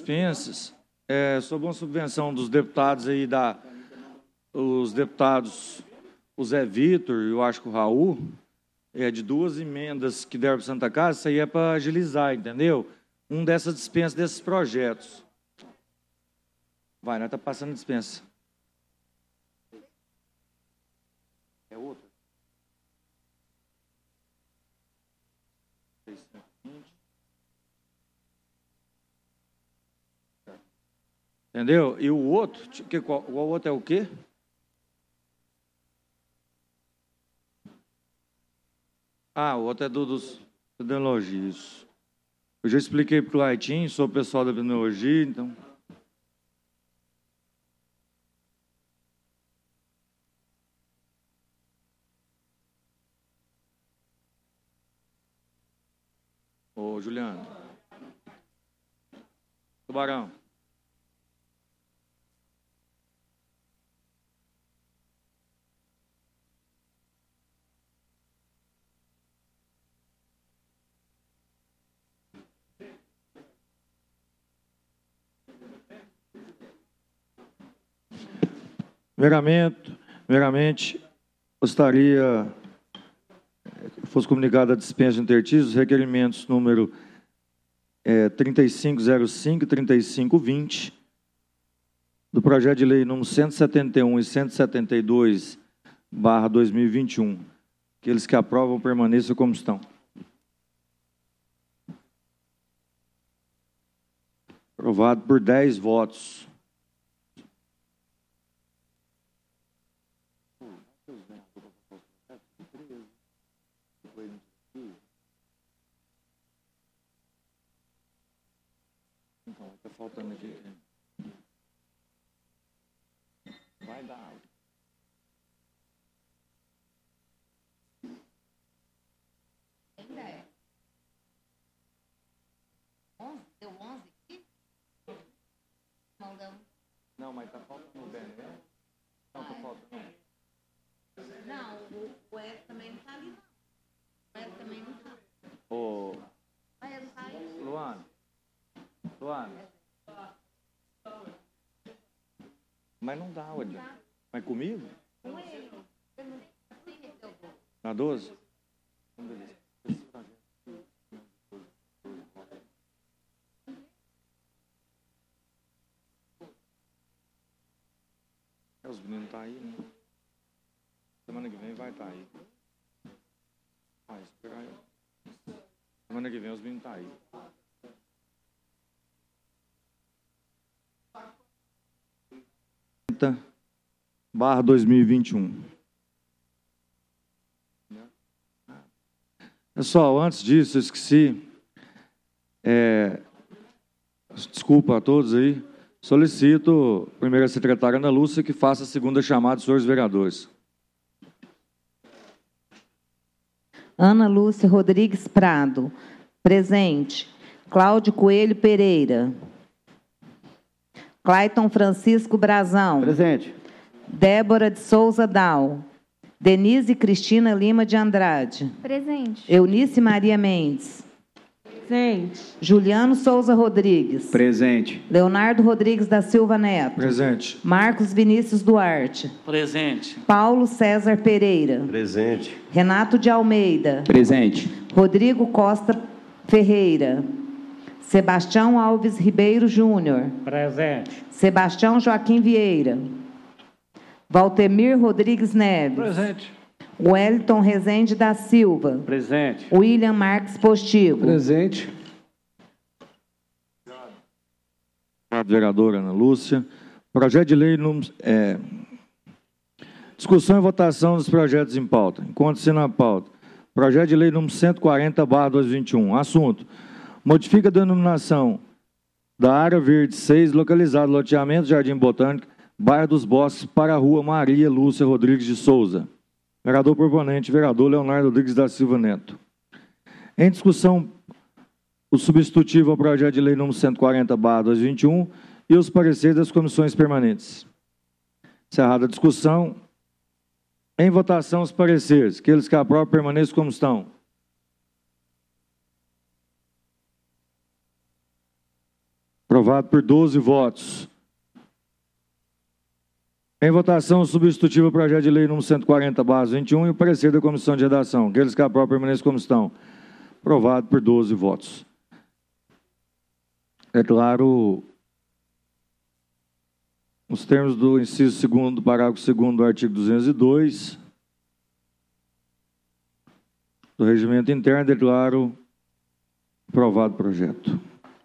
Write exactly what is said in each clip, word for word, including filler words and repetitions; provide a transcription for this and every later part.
dispensas é, sobre uma subvenção dos deputados aí, da, os deputados, o Zé Vitor e eu acho que o Raul, é, de duas emendas que deram para Santa Casa, isso aí é para agilizar, entendeu? Um dessas dispensas desses projetos. Vai, nós estamos passando dispensa. É outra? Entendeu? E o outro, que, qual, o outro é o quê? Ah, o outro é do, dos epidemiologistas. Eu já expliquei para o Laitinho, sou o pessoal da epidemiologia, então... Ô, Juliano. Tubarão. Meramente, meramente, gostaria que fosse comunicada a dispensa de intertícios, os requerimentos número é, trinta e cinco zero cinco e trinta e cinco vinte, do projeto de lei número cento e setenta e um e cento e setenta e dois, barra dois mil e vinte e um. Aqueles que aprovam permaneçam como estão. Aprovado por dez votos. Então, está faltando aqui. Vai dar água. Ainda é. onze? Deu onze aqui? Mandamos. Não, mas está faltando o B N, né? Não, está faltando. Não, o, o F também não está ali, não. O F também não está. Ô, Mas ele está aí. Luana. Luana. Mas não dá, Ué. Mas comigo? Com ele. Eu não sei se eu vou. Na doze? Os meninos estão aí, né? Semana que vem vai estar aí. Ah, espera aí. Semana que vem os meninos estão aí. Barra dois mil e vinte e um. Pessoal, antes disso, eu esqueci. É, desculpa a todos aí. Solicito a primeira secretária Ana Lúcia que faça a segunda chamada dos senhores vereadores. Ana Lúcia Rodrigues Prado. Presente. Cláudio Coelho Pereira. Clayton Francisco Brazão. Presente. Débora de Souza Dal. Denise Cristina Lima de Andrade. Presente. Eunice Maria Mendes. Presente. Juliano Souza Rodrigues. Presente. Leonardo Rodrigues da Silva Neto. Presente. Marcos Vinícius Duarte. Presente. Paulo César Pereira. Presente. Renato de Almeida. Presente. Rodrigo Costa Ferreira. Sebastião Alves Ribeiro Júnior. Presente. Sebastião Joaquim Vieira. Valtemir Rodrigues Neves. Presente. Wellington Rezende da Silva. Presente. William Marques Postigo. Presente. Obrigado, vereadora Ana Lúcia. Projeto de lei número... É, discussão e votação dos projetos em pauta. Encontre-se na pauta. Projeto de lei número cento e quarenta, barra dois mil e vinte e um. Assunto. Modifica a denominação da área verde seis, localizado no loteamento Jardim Botânico, bairro dos Bosques, para a rua Maria Lúcia Rodrigues de Souza. Vereador proponente, vereador Leonardo Rodrigues da Silva Neto. Em discussão, o substitutivo ao projeto de lei número cento e quarenta, barra dois mil e vinte e um e os pareceres das comissões permanentes. Encerrada a discussão. Em votação, os pareceres. Aqueles que aprovam permaneçam como estão. Aprovado por doze votos. Em votação, o substitutivo ao projeto de lei número cento e quarenta, barra vinte e um, e o parecer da comissão de redação. Aqueles que aprovam permaneçam como estão. Aprovado por doze votos. Declaro os termos do inciso segundo do parágrafo segundo do artigo duzentos e dois do regimento interno, declaro aprovado o projeto.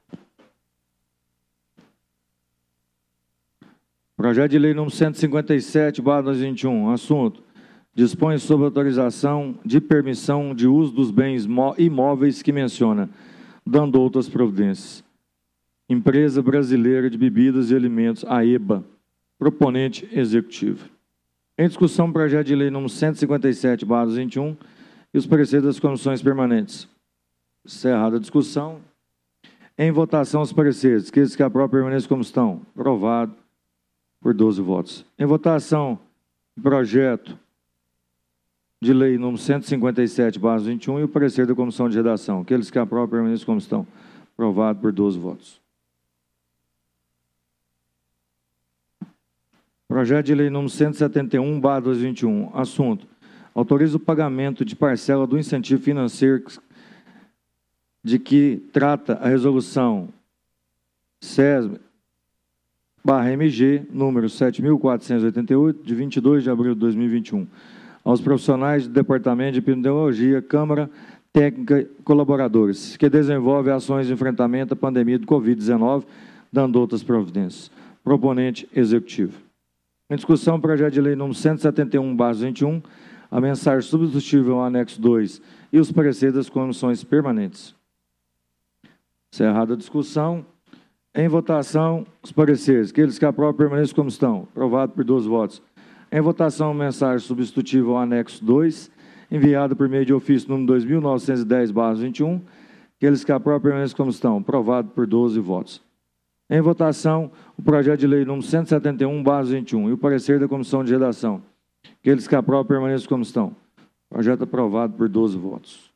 Projeto de lei número cento e cinquenta e sete, barra dois mil e vinte e um, assunto: dispõe sobre autorização de permissão de uso dos bens imóveis que menciona, dando outras providências. Empresa Brasileira de Bebidas e Alimentos, a EBA, proponente executivo. Em discussão, projeto de lei número cento e cinquenta e sete, barra dois mil e vinte e um, e os pareceres das comissões permanentes. Encerrada a discussão. Em votação, os pareceres. Aqueles que aprovam permaneçam como estão. Aprovado por doze votos. Em votação, projeto de lei número cento e cinquenta e sete, barra vinte e um, e o parecer da comissão de redação. Aqueles que aprovam permaneçam como estão. Aprovado por doze votos. Projeto de lei número cento e setenta e um, barra dois mil e vinte e um. Assunto: autoriza o pagamento de parcela do incentivo financeiro de que trata a resolução S E S barra M G, número sete mil quatrocentos e oitenta e oito, de vinte e dois de abril de dois mil e vinte e um, aos profissionais do Departamento de Epidemiologia, Câmara Técnica e colaboradores, que desenvolvem ações de enfrentamento à pandemia do Covid dezenove, dando outras providências. Proponente executivo. Em discussão, projeto de lei número cento e setenta e um, barra vinte e um, a mensagem substitutiva ao anexo dois e os pareceres das comissões permanentes. Encerrada a discussão. Em votação, os pareceres. Aqueles que aprovam permaneçam como estão. Aprovado por doze votos. Em votação, mensagem substitutiva ao anexo dois, enviado por meio de ofício número dois mil novecentos e dez, barra vinte e um. Aqueles que aprovam permaneçam como estão. Aprovado por doze votos. Em votação, o projeto de lei número cento e setenta e um, barra vinte e um, e o parecer da comissão de redação. Aqueles que aprovam permaneçam como estão. Projeto aprovado por doze votos.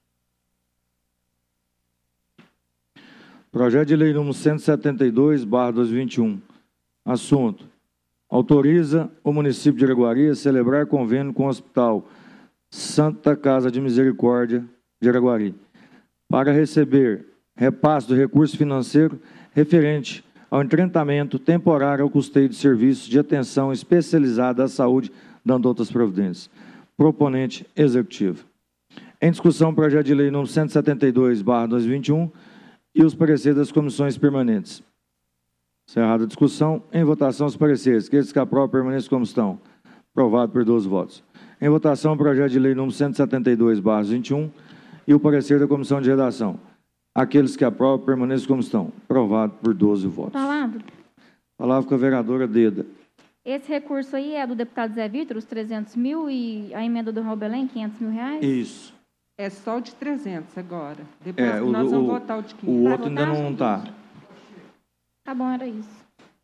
Projeto de lei número cento e setenta e dois, barra dois mil e vinte e um. Assunto: autoriza o município de Araguari a celebrar convênio com o Hospital Santa Casa de Misericórdia de Araguari para receber repasse do recurso financeiro referente ao enfrentamento temporário ao custeio de serviços de atenção especializada à saúde, dando outras providências. Proponente executivo. Em discussão, projeto de lei número cento e setenta e dois, barra dois mil e vinte e um, e os pareceres das comissões permanentes. Encerrada a discussão. Em votação, os pareceres. Aqueles que aprovam permaneçam como estão. Aprovado por doze votos. Em votação, o projeto de lei número cento e setenta e dois, barra vinte e um, e o parecer da comissão de redação. Aqueles que aprovam permaneçam como estão. Aprovado por doze votos. Palavra. Palavra com a vereadora Deda. Esse recurso aí é do deputado Zé Vitor, os trezentos mil, e a emenda do Raul Belém, quinhentos mil reais? Isso. É só o de trezentos agora. Depois É, o, nós vamos o, votar o de o quinhentos. outro ainda não está. Tá bom, era isso.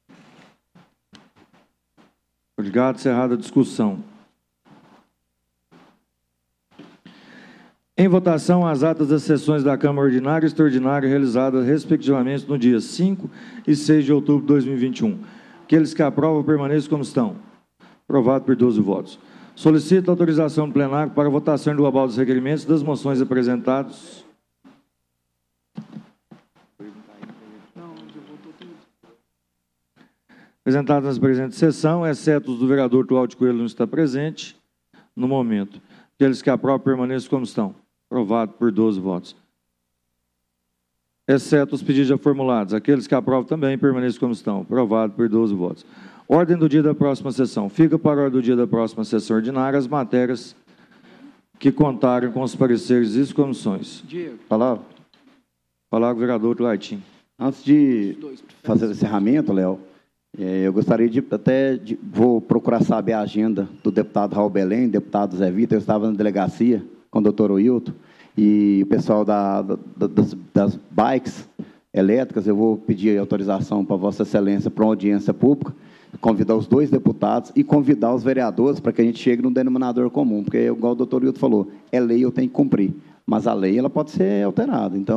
Obrigado. Encerrada a discussão. Em votação, as atas das sessões da Câmara Ordinária e Extraordinária realizadas, respectivamente, no dia cinco e seis de outubro de dois mil e vinte e um. Aqueles que aprovam permaneçam como estão. Aprovado por doze votos. Solicito autorização do plenário para votação global dos requerimentos das moções apresentadas. Apresentadas nas presentes sessão, exceto os do vereador Cláudio Coelho não está presente no momento. Aqueles que aprovam permaneçam como estão. Aprovado por doze votos. Exceto os pedidos já formulados. Aqueles que aprovam também permaneçam como estão. Aprovado por doze votos. Ordem do dia da próxima sessão. Fica para a ordem do dia da próxima sessão ordinária as matérias que contarem com os pareceres e comissões. Diego. Palavra. Palavra, vereador Claitinho. Antes de fazer o encerramento, Léo, eu gostaria de até, de, vou procurar saber a agenda do deputado Raul Belém, deputado Zé Vitor. Eu estava na delegacia com o doutor Wilton e o pessoal da, da, das, das bikes elétricas. Eu vou pedir autorização para Vossa Excelência para uma audiência pública, convidar os dois deputados e convidar os vereadores para que a gente chegue num denominador comum, porque, igual o doutor Wilton falou, é lei, eu tenho que cumprir, mas a lei ela pode ser alterada. Então,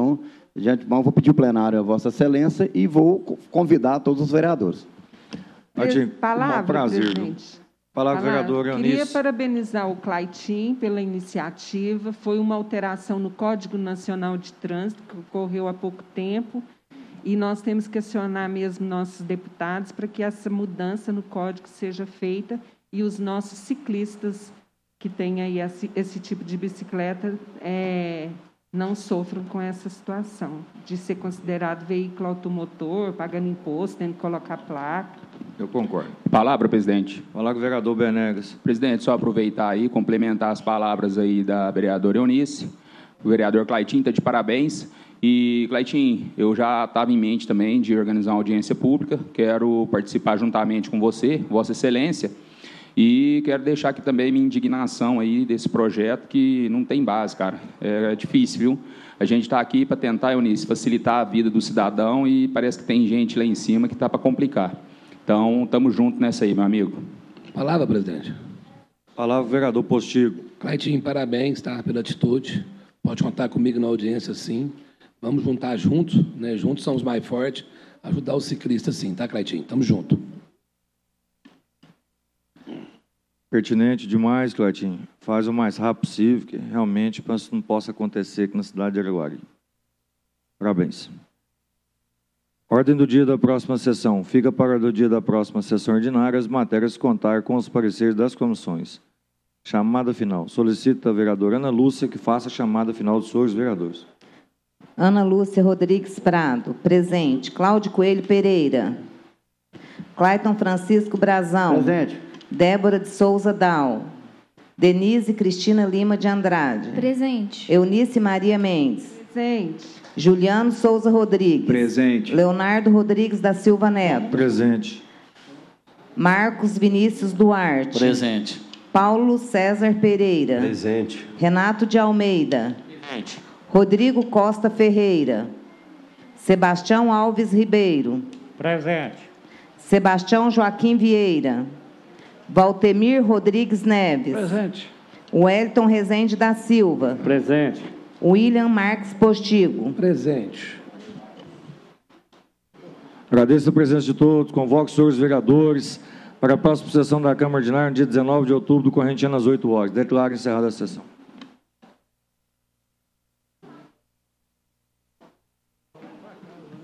De antemão, vou pedir o plenário a Vossa Excelência e vou convidar todos os vereadores. Claitinho, Palavra, um prazer. viu? presidente. Palavra, vereadora Queria Eunice. parabenizar o Claitinho pela iniciativa. Foi uma alteração no Código Nacional de Trânsito, que ocorreu há pouco tempo, e nós temos que acionar mesmo nossos deputados para que essa mudança no Código seja feita e os nossos ciclistas que têm aí esse, esse tipo de bicicleta é, não sofram com essa situação de ser considerado veículo automotor, pagando imposto, tendo que colocar placa. Eu concordo. Palavra, presidente. Falar com o vereador Benegas. Presidente, só aproveitar aí, complementar as palavras aí da vereadora Eunice. O vereador Claitinho está de parabéns. E, Claitinho, eu já estava em mente também de organizar uma audiência pública. Quero participar juntamente com você, Vossa Excelência. E quero deixar aqui também minha indignação aí desse projeto que não tem base, cara. É difícil, viu? A gente está aqui para tentar, Eunice, facilitar a vida do cidadão e parece que tem gente lá em cima que está para complicar. Então, estamos juntos nessa aí, meu amigo. Palavra, presidente. Palavra, vereador Postigo. Claitinho, parabéns, tá, pela atitude. Pode contar comigo na audiência, sim. Vamos juntar juntos, né? Juntos somos mais fortes. Ajudar os ciclistas, sim, tá, Claitinho? Tamo junto. Pertinente demais, Claitinho. Faz o mais rápido possível, que realmente para isso não possa acontecer aqui na cidade de Araguari. Parabéns. Ordem do dia da próxima sessão. Fica para o dia da próxima sessão ordinária as matérias contar com os pareceres das comissões. Chamada final. Solicito a vereadora Ana Lúcia que faça a chamada final dos senhores vereadores. Ana Lúcia Rodrigues Prado, presente. Cláudio Coelho Pereira. Clayton Francisco Brazão. Presente. Débora de Souza Dal. Denise Cristina Lima de Andrade. Presente. Eunice Maria Mendes. Presente. Juliano Souza Rodrigues. Presente. Leonardo Rodrigues da Silva Neto. Presente. Marcos Vinícius Duarte. Presente. Paulo César Pereira. Presente. Renato de Almeida. Presente. Rodrigo Costa Ferreira. Sebastião Alves Ribeiro. Presente. Sebastião Joaquim Vieira. Valtemir Rodrigues Neves. Presente. Wellington Rezende da Silva. Presente. William Marques Postigo. Presente. Agradeço a presença de todos. Convoco os senhores vereadores para a próxima sessão da Câmara Ordinária, no dia dezenove de outubro, do corrente ano às oito horas. Declaro encerrada a sessão.